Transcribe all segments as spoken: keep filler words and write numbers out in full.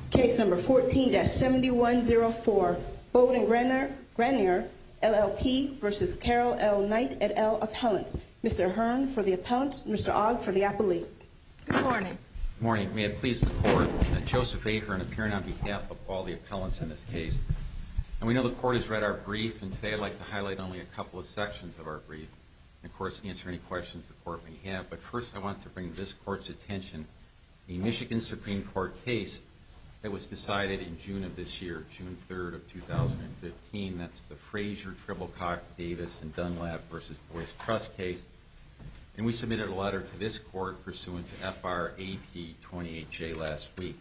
Case number fourteen dash seventy-one oh four, Bowden Granier, Granier, L L P versus Carol L. Knight et al. Appellants. Mister Hearn for the appellant, Mister Ogg for the appellee. Good morning. Good morning. May it please the Court, uh, Joseph A. Hearn appearing on behalf of all the appellants in this case. And we know the Court has read our brief, and today I'd like to highlight only a couple of sections of our brief, and of course answer any questions the Court may have. But first I want to bring to this Court's attention a Michigan Supreme Court case that was decided in June of this year, June third of two thousand fifteen. That's the Frazier, Triblecock, Davis, and Dunlap versus Boyce Trust case. And we submitted a letter to this Court pursuant to F R A P twenty-eight J last week.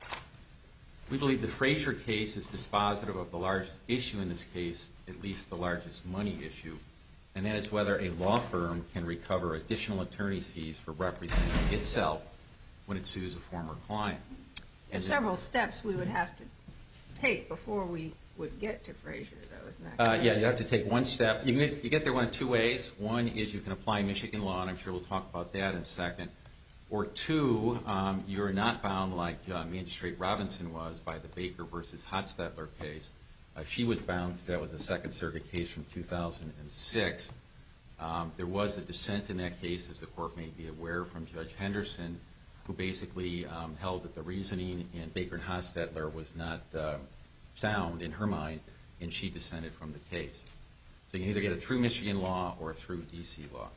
We believe the Frazier case is dispositive of the largest issue in this case, at least the largest money issue, and that is whether a law firm can recover additional attorney's fees for representing itself when it sues a former client. There's several steps we would have to take before we would get to Frazier, though, isn't that Uh, correct? yeah, you have to take one step. You, can get, you get there one of two ways. One is you can apply Michigan law, and I'm sure we'll talk about that in a second. Or two, um, you're not bound like uh, Magistrate Robinson was by the Baker versus Hotstetler case. Uh, she was bound because that was a Second Circuit case from two thousand six. Um, there was a dissent in that case, as the Court may be aware, from Judge Henderson, who basically um, held that the reasoning in Baker and Hotstetler was not uh, sound in her mind, and she dissented from the case. So you can either get it through Michigan law or through D C law.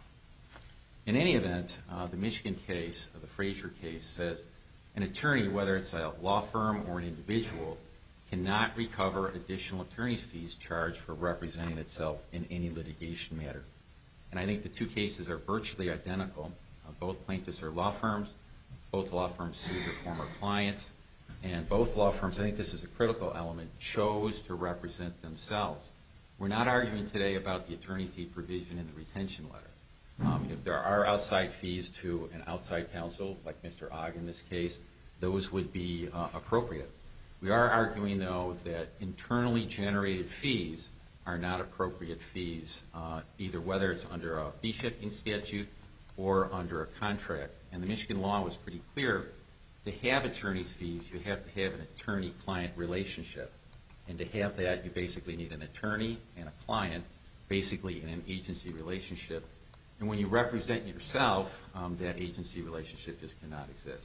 In any event, uh, the Michigan case, uh, the Frazier case, says an attorney, whether it's a law firm or an individual, cannot recover additional attorney's fees charged for representing itself in any litigation matter. And I think the two cases are virtually identical. Uh, both plaintiffs are law firms. Both law firms sued their former clients. And both law firms, I think this is a critical element, chose to represent themselves. We're not arguing today about the attorney fee provision in the retention letter. Um, if there are outside fees to an outside counsel, like Mister Ogg in this case, those would be uh, appropriate. We are arguing, though, that internally generated fees are not appropriate fees, uh, either whether it's under a fee-shifting statute or under a contract. And the Michigan law was pretty clear. To have attorney's fees, you have to have an attorney-client relationship. And to have that, you basically need an attorney and a client, basically in an agency relationship. And when you represent yourself, um, that agency relationship just cannot exist.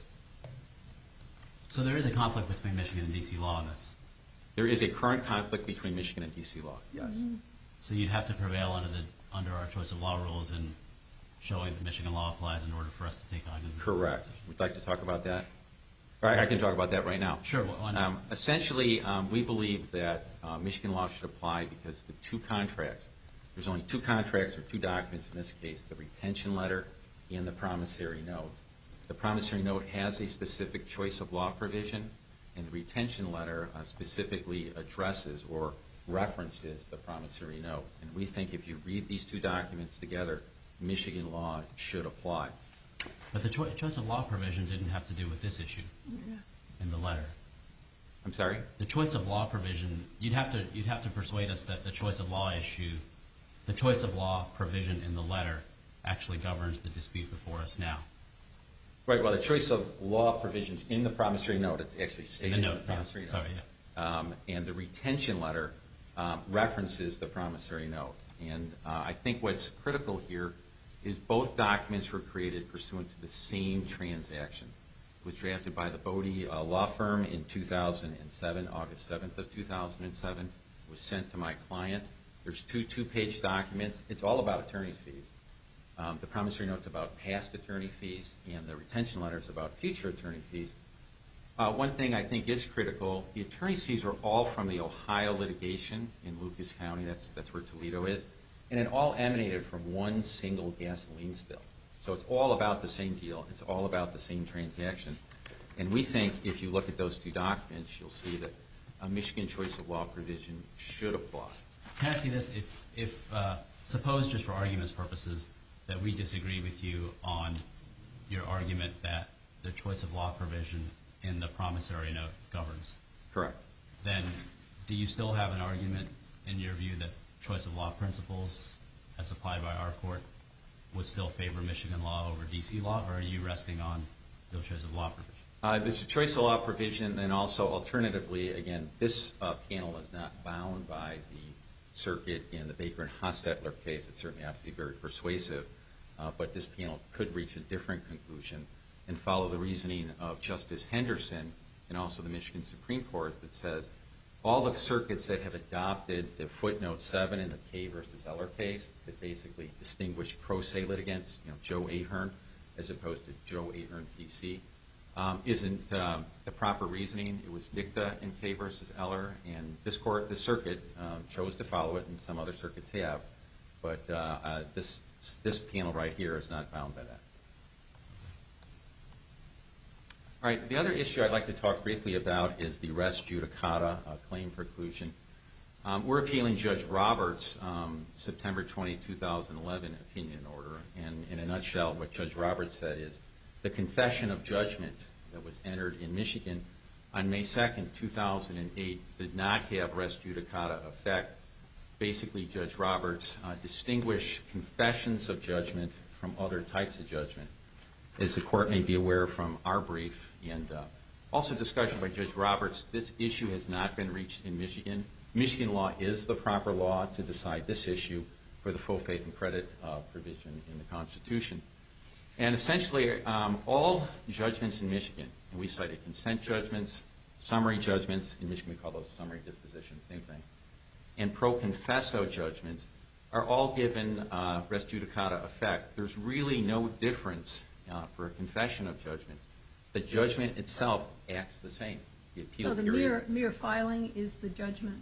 So there is a conflict between Michigan and D C law on this? There is a current conflict between Michigan and D C law, yes. Mm-hmm. So you'd have to prevail under the under our choice of law rules in showing that Michigan law applies in order for us to take on this. Correct. Would you like to talk about that? All right, I can talk about that right now. Sure, why not? Um, essentially, um, we believe that uh, Michigan law should apply because the two contracts, there's only two contracts or two documents in this case, the retention letter and the promissory note. The promissory note has a specific choice of law provision, and the retention letter uh, specifically addresses or references the promissory note. And we think if you read these two documents together, Michigan law should apply. But the cho- choice of law provision didn't have to do with this issue Yeah. in the letter. I'm sorry? The choice of law provision, you'd have to you'd have to persuade us that the choice of law issue, the choice of law provision in the letter actually governs the dispute before us now. Right, well, the choice of law provisions in the promissory note, it's actually stated In the in note, the promissory yeah. note. Sorry, yeah. Um, and the retention letter um, references the promissory note. And uh, I think what's critical here is both documents were created pursuant to the same transaction. It was drafted by the Bodie uh, law firm in two thousand seven, August seventh of two thousand seven. It was sent to my client. There's two two-page documents. It's all about attorney's fees. Um, the promissory note's about past attorney fees, and the retention letter is about future attorney fees. Uh, one thing I think is critical, the attorney's fees are all from the Ohio litigation in Lucas County. That's, that's where Toledo is. And it all emanated from one single gasoline spill. So it's all about the same deal. It's all about the same transaction. And we think if you look at those two documents, you'll see that a Michigan choice of law provision should apply. Can I ask you this? If, if uh, suppose, just for argument's purposes, that we disagree with you on your argument that the choice of law provision in the promissory note governs. Correct. Then do you still have an argument in your view that choice of law principles as applied by our court would still favor Michigan law over D C law, or are you resting on the choice of law provision? Uh, there's a choice of law provision, and also alternatively, again, this uh, panel is not bound by the circuit in the Baker and Hostetler case. It's certainly obviously very persuasive, uh, but this panel could reach a different conclusion and follow the reasoning of Justice Henderson and also the Michigan Supreme Court that says all the circuits that have adopted the footnote seven in the Kay versus Eller case that basically distinguish pro se litigants, you know, Joe Ahern as opposed to Joe Ahern P C, um, isn't um, the proper reasoning. It was dicta in Kay versus Eller, and this court, this circuit, um, chose to follow it, and some other circuits have. But uh, uh, this this panel right here is not bound by that. All right, the other issue I'd like to talk briefly about is the res judicata uh, claim preclusion. Um, we're appealing Judge Roberts' um, September twentieth, two thousand eleven opinion order, and in a nutshell, what Judge Roberts said is the confession of judgment that was entered in Michigan on May second, two thousand eight did not have res judicata effect. Basically, Judge Roberts uh, distinguished confessions of judgment from other types of judgment. As the court may be aware from our brief and uh, also discussion by Judge Roberts, this issue has not been reached in Michigan. Michigan law is the proper law to decide this issue for the full faith and credit uh, provision in the Constitution. And essentially, um, all judgments in Michigan, and we cited consent judgments, summary judgments, in Michigan we call those summary dispositions, same thing, and pro confesso judgments are all given uh, res judicata effect. There's really no difference uh, for a confession of judgment. The judgment itself acts the same. The appeal So the period, mere, mere filing is the judgment?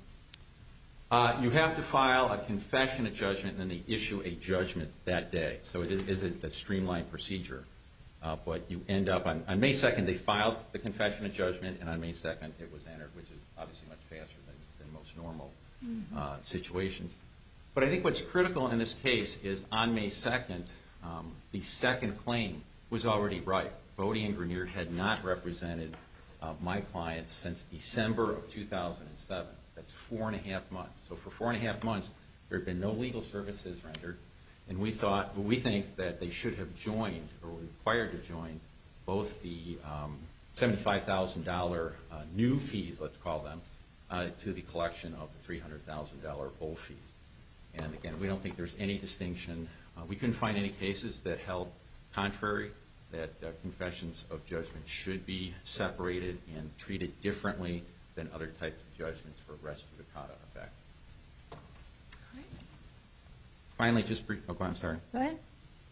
Uh, you have to file a confession of judgment, and then they issue a judgment that day. So it is, is a streamlined procedure. Uh, but you end up on, on May second, they filed the confession of judgment, and on May second, it was entered, which is obviously much faster than, than most normal mm-hmm. uh, situations. But I think what's critical in this case is on May second, um, the second claim was already ripe. Bodie and Grenier had not represented uh, my clients since December of two thousand seven. That's four and a half months. So for four and a half months, there had been no legal services rendered, and we thought, well, we think that they should have joined or were required to join both the um, seventy-five thousand dollars uh, new fees, let's call them, uh, to the collection of the three hundred thousand dollars old fees. And again, we don't think there's any distinction. Uh, we couldn't find any cases that held contrary, that uh, confessions of judgment should be separated and treated differently than other types of judgments for res judicata effect. Right. Finally, just brief, oh, I'm sorry. Go ahead.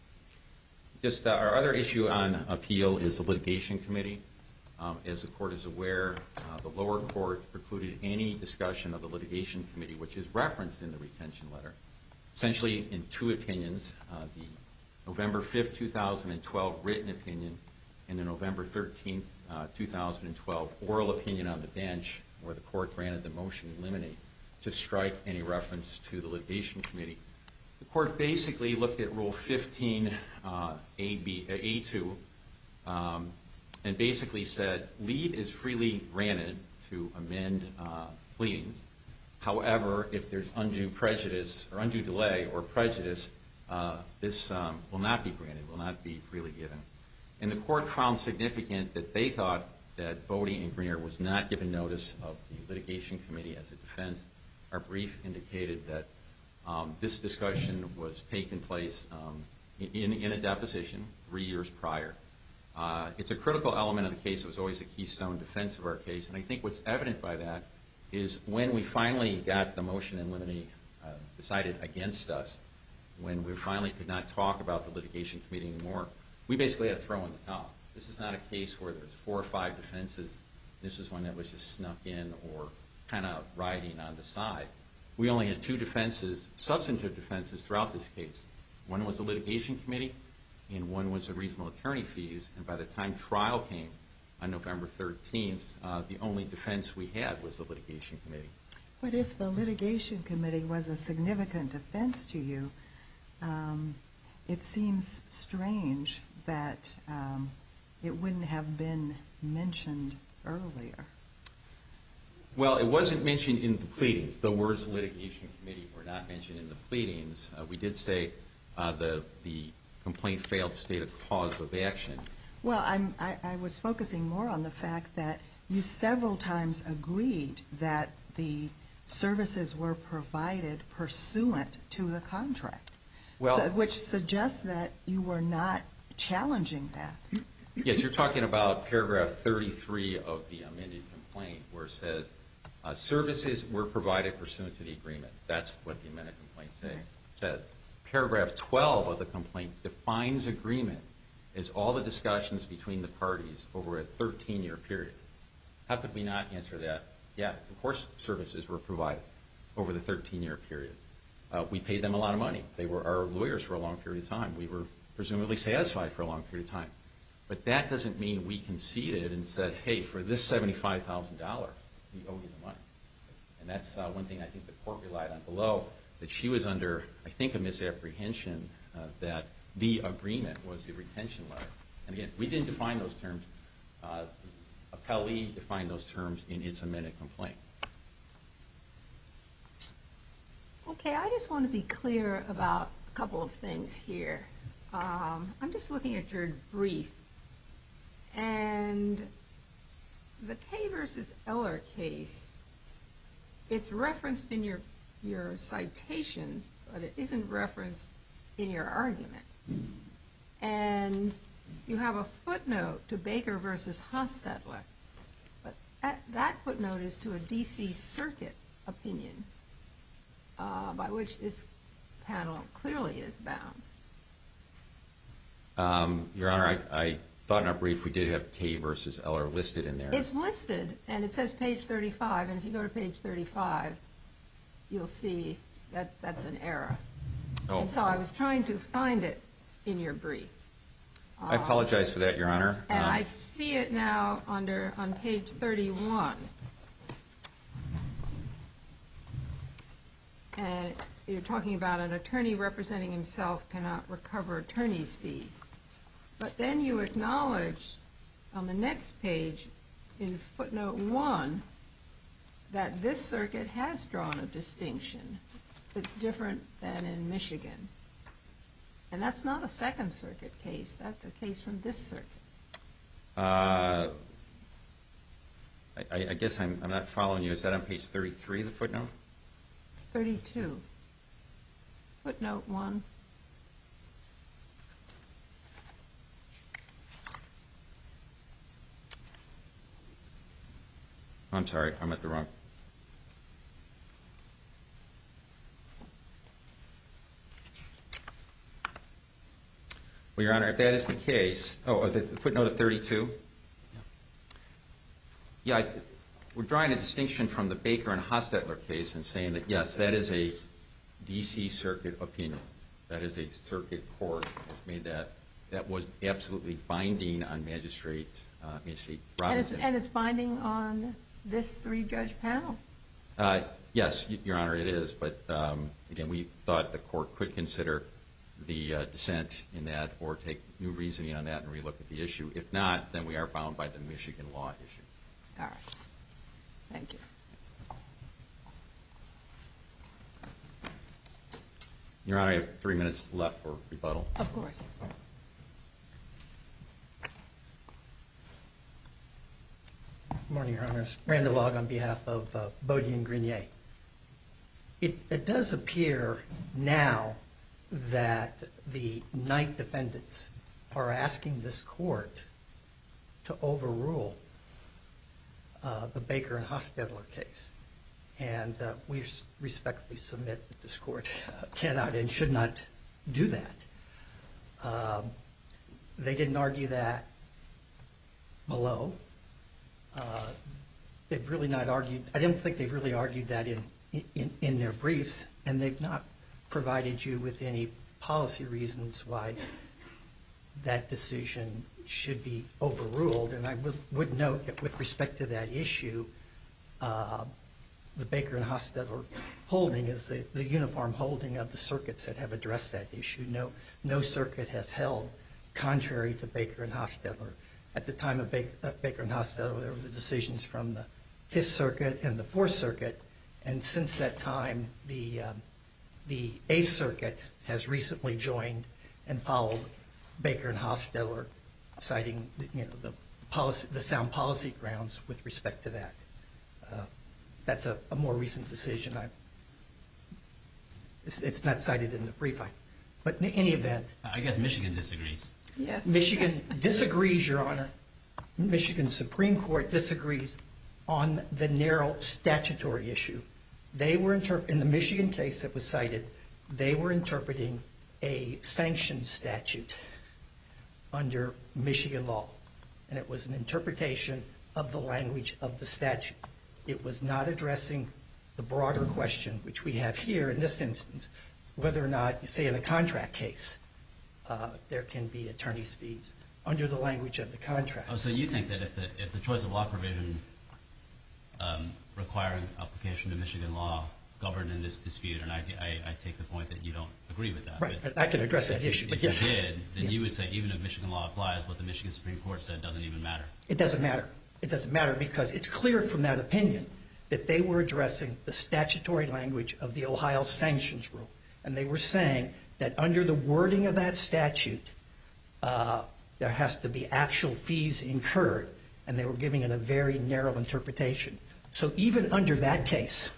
Just uh, our other issue on appeal is the litigation committee. Um, as the court is aware, uh, the lower court precluded any discussion of the litigation committee, which is referenced in the retention letter, essentially in two opinions, uh, the November fifth, two thousand twelve written opinion and the November thirteenth, uh, two thousand twelve oral opinion on the bench, where the court granted the motion to eliminate to strike any reference to the litigation committee. The court basically looked at Rule fifteen uh, A B, uh, A two um, and basically said leave is freely granted to amend uh, pleadings. However, if there's undue prejudice or undue delay or prejudice, uh, this um, will not be granted, will not be freely given. And the court found significant that they thought that Bodie and Grenier was not given notice of the litigation committee as a defense. Our brief indicated that um, this discussion was taking place um, in, in a deposition three years prior. Uh, it's a critical element of the case. It was always a keystone defense of our case. And I think what's evident by that is when we finally got the motion in limine uh, decided against us, when we finally could not talk about the litigation committee anymore, we basically had to throw in the towel. This is not a case where there's four or five defenses. This is one that was just snuck in or kind of riding on the side. We only had two defenses, substantive defenses throughout this case. One was the litigation committee, and one was the reasonable attorney fees. And by the time trial came on November thirteenth, uh, the only defense we had was the litigation committee. But if the litigation committee was a significant defense to you, um, it seems strange that um, it wouldn't have been mentioned earlier. Well, it wasn't mentioned in the pleadings. The words litigation committee were not mentioned in the pleadings. Uh, we did say uh, the the complaint failed to state a cause of action. Well, I'm, I, I was focusing more on the fact that you several times agreed that the services were provided pursuant to the contract, Well, so, which suggests that you were not challenging that. Yes, you're talking about paragraph thirty-three of the amended complaint where it says uh, services were provided pursuant to the agreement. That's what the amended complaint say, Okay. says. Paragraph twelve of the complaint defines agreement as all the discussions between the parties over a thirteen-year period. How could we not answer that? Yeah, of course services were provided over the thirteen-year period. Uh, we paid them a lot of money. They were our lawyers for a long period of time. We were presumably satisfied for a long period of time. But that doesn't mean we conceded and said, hey, for this seventy-five thousand dollars, we owe you the money. And that's uh, one thing I think the court relied on below, that she was under, I think, a misapprehension uh, that the agreement was the retention letter. And again, we didn't define those terms. Uh, Appellee defined those terms in its amended complaint. Okay, I just want to be clear about a couple of things here. Um, I'm just looking at your brief, and the Kay versus Eller case, it's referenced in your your citations, but it isn't referenced in your argument. And you have a footnote to Baker versus Hostetler, but that, that footnote is to a D C Circuit opinion uh, by which this panel clearly is bound. Um, Your Honor, I, I thought in our brief we did have Kay versus Eller listed in there. It's listed, and it says page thirty-five, and if you go to page thirty-five, you'll see that that's an error. Oh. And so I was trying to find it in your brief. I apologize for that, Your Honor. And Um, I see it now under on page thirty-one. And you're talking about an attorney representing himself cannot recover attorney's fees. But then you acknowledge on the next page in footnote one that this circuit has drawn a distinction that's different than in Michigan. And that's not a Second Circuit case. That's a case from this circuit. Uh, I, I guess I'm, I'm not following you. Is that on page thirty-three, the footnote? thirty-two. Footnote one. I'm sorry. I'm at the wrong. Well, Your Honor, if that is the case, oh, the footnote of thirty-two? Yeah, I, we're drawing a distinction from the Baker and Hostetler case and saying that, yes, that is a D C Circuit opinion. That is a circuit court that made that. That was absolutely binding on Magistrate, uh, Magistrate Robinson. And it's, and it's binding on this three-judge panel. Uh, yes, Your Honor, it is. But, um, again, we thought the court could consider the uh, dissent in that or take new reasoning on that and relook at the issue. If not, then we are bound by the Michigan law issue. All right. Thank you. Your Honor, I have three minutes left for rebuttal. Of course. Good morning, Your Honors. Randall Logg on behalf of uh, Bodie and Grenier. It, it does appear now that the Knight defendants are asking this court to overrule uh, the Baker and Hostetler case. And uh, we respectfully submit that this court cannot and should not do that. Um, they didn't argue that below. Uh, they've really not argued, I don't think they've really argued that in, in, in their briefs, and they've not provided you with any policy reasons why that decision should be overruled. And I would, would note that with respect to that issue, uh, the Baker and Hostetler holding is the, the uniform holding of the circuits that have addressed that issue. No, no circuit has held contrary to Baker and Hostetler. At the time of Baker, uh, Baker and Hostetler, there were the decisions from the Fifth Circuit and the Fourth Circuit, and since that time, the um, the Eighth Circuit has recently joined and followed Baker and Hostetler citing you know the policy, the sound policy grounds with respect to that. Uh, that's a, a more recent decision. I, it's, it's not cited in the brief, I, but in any event, I guess Michigan disagrees. Yes. Michigan disagrees, Your Honor. Michigan Supreme Court disagrees on the narrow statutory issue. They were interp- in the Michigan case that was cited, they were interpreting a sanctions statute under Michigan law, and it was an interpretation of the language of the statute. It was not addressing the broader question, which we have here in this instance, whether or not, say in a contract case, uh, there can be attorney's fees under the language of the contract. Oh, so you think that if the if the choice of law provision um, requiring application to Michigan law governed in this dispute, and I, I, I take the point that you don't agree with that. Right, but I can address that if issue, you, but if yes. you did, then Yeah. you would say even if Michigan law applies, what the Michigan Supreme Court said doesn't even matter. It doesn't matter. It doesn't matter because it's clear from that opinion that they were addressing the statutory language of the Ohio sanctions rule. And they were saying that under the wording of that statute, uh, there has to be actual fees incurred, and they were giving it a very narrow interpretation. So even under that case,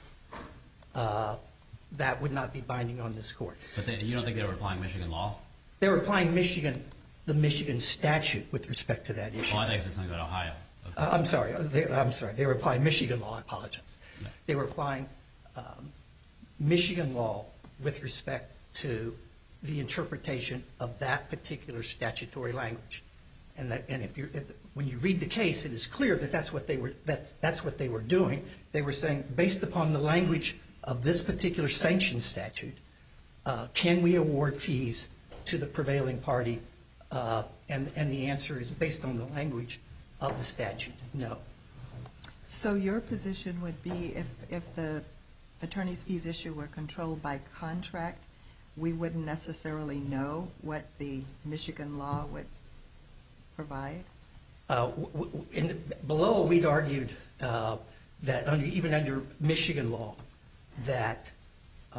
uh, that would not be binding on this court. But they, you don't think they were applying Michigan law? They were applying Michigan, the Michigan statute with respect to that issue. Well, I think it's something about Ohio. Okay. Uh, I'm sorry. They, I'm sorry. They were applying Michigan law. I apologize. Yeah. They were applying um, Michigan law with respect to the interpretation of that particular statutory language. And that, and if you if, when you read the case, it is clear that that's what they were that's that's what they were doing. They were saying, based upon the language of this particular sanctions statute, uh, can we award fees to the prevailing party? Uh, and and the answer is based on the language of the statute, no. So your position would be if, if the attorney's fees issue were controlled by contract, we wouldn't necessarily know what the Michigan law would provide? Uh, w- w- in, below, we'd argued uh, that under, even under Michigan law, that uh,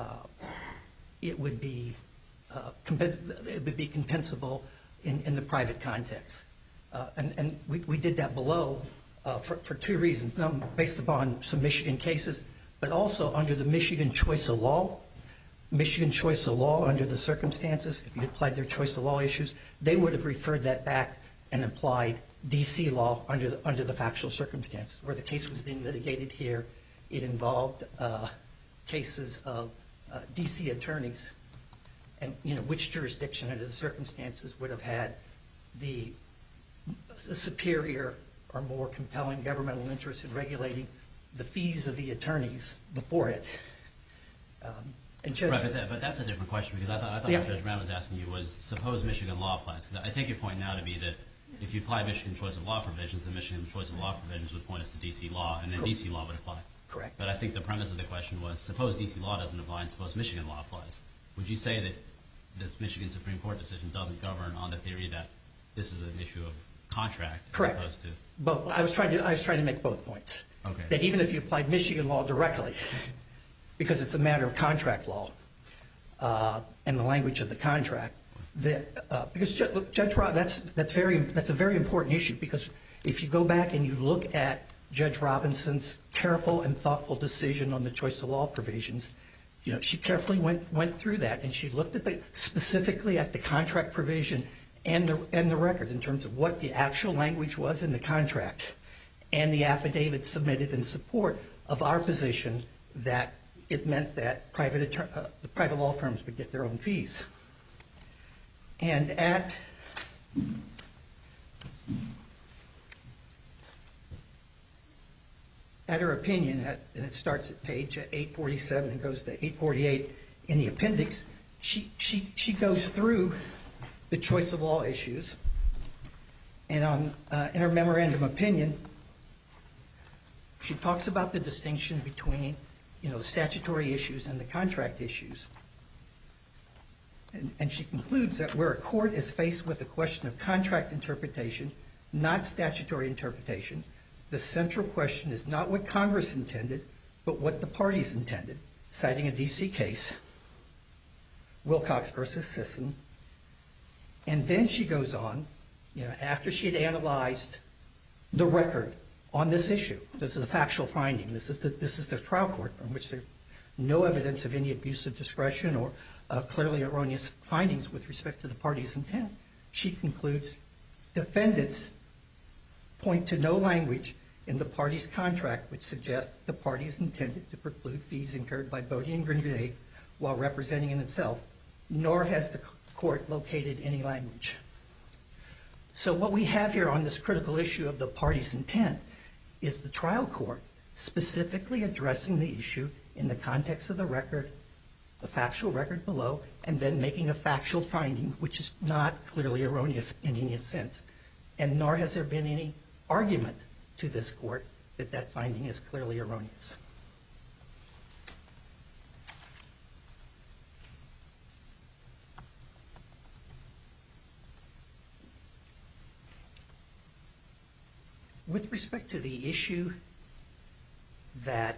it would be uh, comp- it would be compensable in, in the private context. Uh, and and we, we did that below uh, for, for two reasons. One, based upon some Michigan cases, but also under the Michigan choice of law. Michigan choice of law, under the circumstances, if you applied their choice of law issues, they would have referred that back and applied D C law under the, under the factual circumstances. Where the case was being litigated here, it involved uh, cases of uh, D C attorneys, and you know which jurisdiction under the circumstances would have had the the superior or more compelling governmental interest in regulating the fees of the attorneys before it. Um, and Judge, Right, but, that, but that's a different question because I thought, I thought Yeah. what Judge Brown was asking you was suppose Michigan law applies. Because I take your point now to be that if you apply Michigan choice of law provisions, then Michigan choice of law provisions would point us to D C law, and then Correct. D C law would apply. Correct. But I think the premise of the question was suppose D C law doesn't apply and suppose Michigan law applies. Would you say that the Michigan Supreme Court decision doesn't govern on the theory that this is an issue of contract as Correct. opposed to? But I was trying to I was trying to make both points. Okay. That even if you applied Michigan law directly, because it's a matter of contract law uh, and the language of the contract, that uh, because Judge, look, Judge Rob, that's that's very that's a very important issue because if you go back and you look at Judge Robinson's careful and thoughtful decision on the choice of law provisions, you know she carefully went went through that and she looked at the specifically at the contract provision and the and the record in terms of what the actual language was in the contract and the affidavit submitted in support of our position that it meant that private attor- uh, the private law firms would get their own fees. And at at her opinion, at, and it starts at page eight forty-seven and goes to eight forty-eight in the appendix, she she she goes through the choice of law issues, and on uh, in her memorandum opinion, she talks about the distinction between, you know, the statutory issues and the contract issues. And, and she concludes that where a court is faced with the question of contract interpretation, not statutory interpretation, the central question is not what Congress intended, but what the parties intended, citing a D C case, Wilcox versus Sisson. And then she goes on you know, after she had analyzed the record on this issue, this is a factual finding, this is the, this is the trial court from which there's no evidence of any abuse of discretion or uh, clearly erroneous findings with respect to the party's intent, she concludes defendants point to no language in the party's contract which suggests the parties intended to preclude fees incurred by Bodie and Grenier while representing in itself, nor has the court located any language. So what we have here on this critical issue of the party's intent is the trial court specifically addressing the issue in the context of the record, the factual record below, and then making a factual finding which is not clearly erroneous in any sense. And nor has there been any argument to this court that that finding is clearly erroneous. With respect to the issue that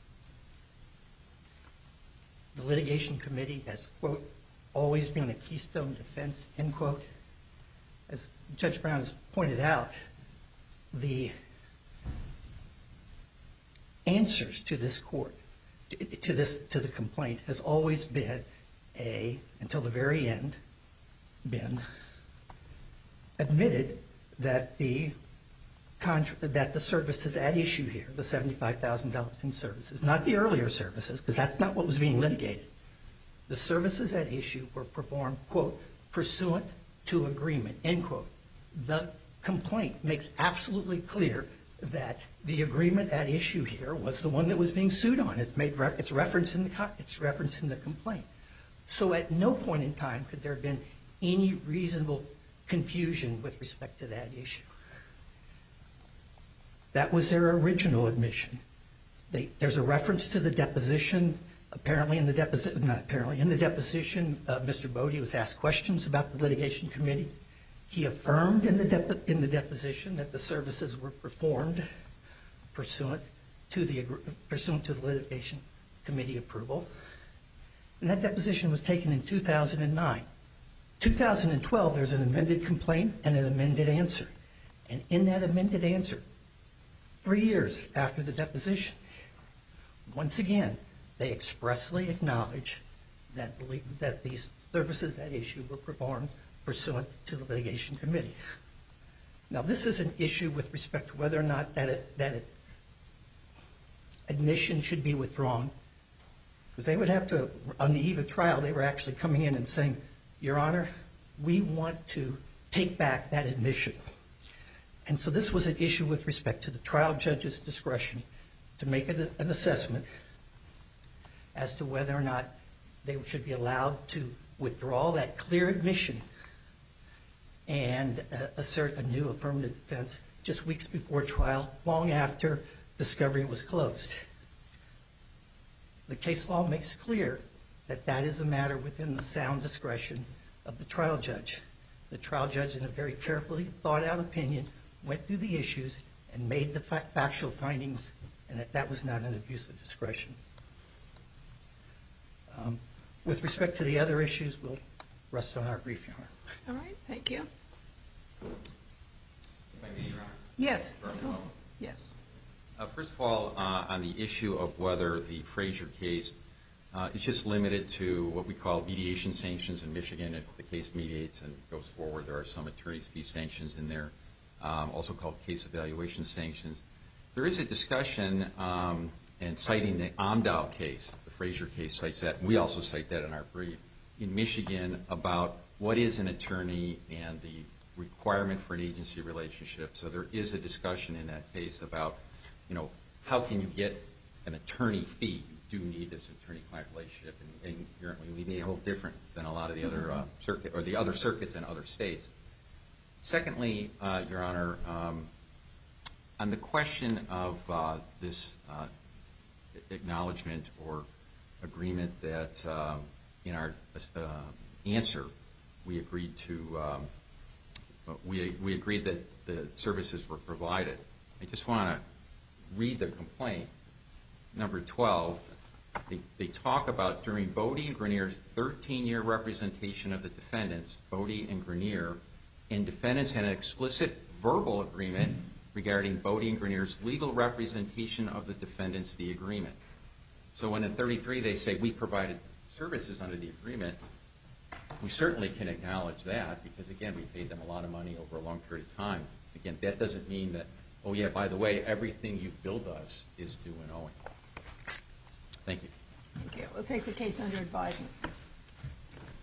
the litigation committee has, quote, always been a keystone defense, end quote, as Judge Brown has pointed out, the answers to this court, to this, to the complaint, has always been a, until the very end, been admitted that the contra- that the services at issue here, the seventy-five thousand dollars in services, not the earlier services, because that's not what was being litigated. The services at issue were performed, quote, pursuant to agreement, end quote. The complaint makes absolutely clear that the agreement at issue here was the one that was being sued on. It's made, re- it's referenced in the, co- it's referenced in the complaint. So at no point in time could there have been any reasonable confusion with respect to that issue. That was their original admission. They, there's a reference to the deposition. Apparently in the deposition, not apparently, in the deposition, uh, Mister Bodie was asked questions about the litigation committee. He affirmed in the, depo- in the deposition that the services were performed pursuant to the, pursuant to the litigation committee approval. And that deposition was taken in two thousand nine. two thousand twelve, there's an amended complaint and an amended answer. And in that amended answer, three years after the deposition, once again, they expressly acknowledge that, that these services at issue were performed pursuant to the litigation committee. Now, this is an issue with respect to whether or not that, it, that it, admission should be withdrawn. Because they would have to, on the eve of trial, they were actually coming in and saying, Your Honor, we want to take back that admission. And so this was an issue with respect to the trial judge's discretion to make a, an assessment as to whether or not they should be allowed to withdraw that clear admission and uh, assert a new affirmative defense just weeks before trial, long after discovery was closed. The case law makes clear that that is a matter within the sound discretion of the trial judge. The trial judge, in a very carefully thought out opinion, went through the issues and made the fa- factual findings, and that that was not an abuse of discretion. Um, with respect to the other issues, we'll rest on our brief, Your Honor. All right, thank you. If I may, Your Honor? Yes. Oh. Yes. Uh, first of all, uh, on the issue of whether the Frazier case uh, is just limited to what we call mediation sanctions in Michigan. If the case mediates and goes forward, there are some attorney's fee sanctions in there, um, also called case evaluation sanctions. There is a discussion, um, and citing the Amdow case, the Frazier case cites that, and we also cite that in our brief, in Michigan about what is an attorney and the requirement for an agency relationship. So there is a discussion in that case about, you know, how can you get an attorney fee? You do need this attorney-client relationship, and, and apparently we may hold different than a lot of the other uh, circuit or the other circuits in other states. Secondly, uh, Your Honor, um, on the question of uh, this uh, acknowledgement or agreement that um, in our uh, answer we agreed to, um, we we agreed that the services were provided. I just want to read the complaint, number twelve. They, they talk about during Bodie and Grenier's thirteen-year representation of the defendants, Bodie and Grenier and defendants had an explicit verbal agreement regarding Bodie and Grenier's legal representation of the defendants, the agreement. So when in thirty-three they say we provided services under the agreement, we certainly can acknowledge that because, again, we paid them a lot of money over a long period of time. Again, that doesn't mean that, oh, yeah, by the way, everything you've billed us is due and owing. Thank you. Thank you. We'll take the case under advisement.